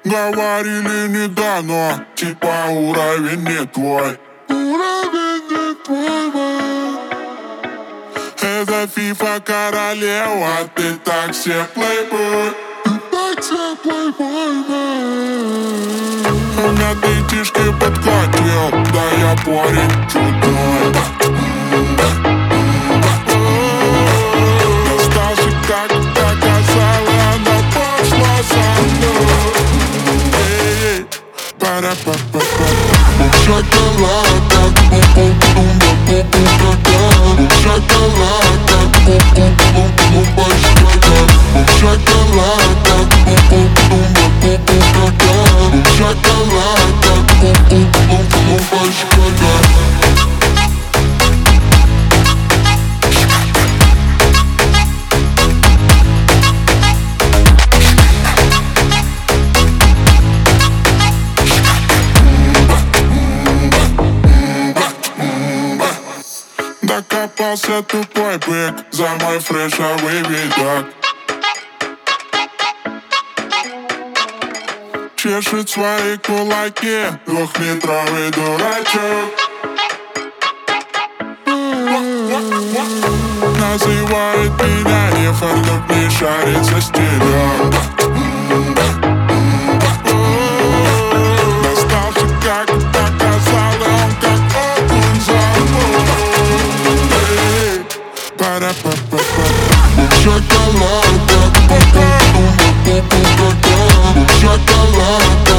Говорили не да, но типа уровень не твой. Уровень не твой, мой. Это FIFA королева, ты так все плейбой. Ты так все плейбой, мой. У меня детишки подхватил, да я парень чудной. Остался как доказал, она пошла со мной. Шоколада, шоколада, докопался тупой бык за мой фрешовый видок. Чешет свои кулаки двухметровый дурачок. Называет меня нефартов, не шарит со стилем. Достался как доказал, он как окунь забыл. Шоколада, шоколада.